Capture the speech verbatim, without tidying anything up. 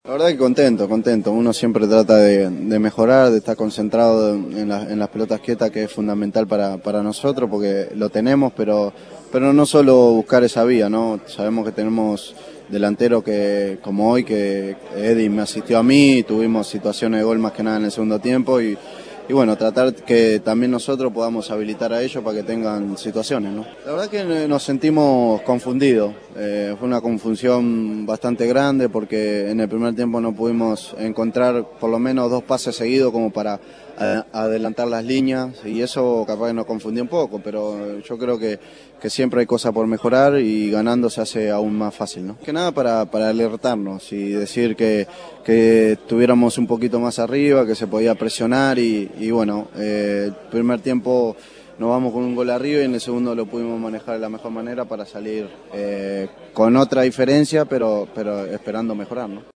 La verdad que contento, contento. Uno siempre trata de, de mejorar, de estar concentrado en, la, en las pelotas quietas, que es fundamental para, para nosotros, porque lo tenemos, pero, pero no solo buscar esa vía, ¿no? Sabemos que tenemos delanteros que, como hoy, que Eddie me asistió a mí, tuvimos situaciones de gol más que nada en el segundo tiempo y, y bueno, tratar que también nosotros podamos habilitar a ellos para que tengan situaciones, ¿no? La verdad que nos sentimos confundidos, eh, fue una confusión bastante grande porque en el primer tiempo no pudimos encontrar por lo menos dos pases seguidos como para a, adelantar las líneas y eso capaz que nos confundió un poco, pero yo creo que, que siempre hay cosas por mejorar y ganando se hace aún más fácil, ¿no? Que nada para, para alertarnos y decir que, que estuviéramos un poquito más arriba, que se podía presionar y, y bueno, eh, el primer tiempo nos vamos con un gol arriba y en el segundo lo pudimos manejar de la mejor manera para salir eh, con otra diferencia, pero, pero esperando mejorar, ¿no?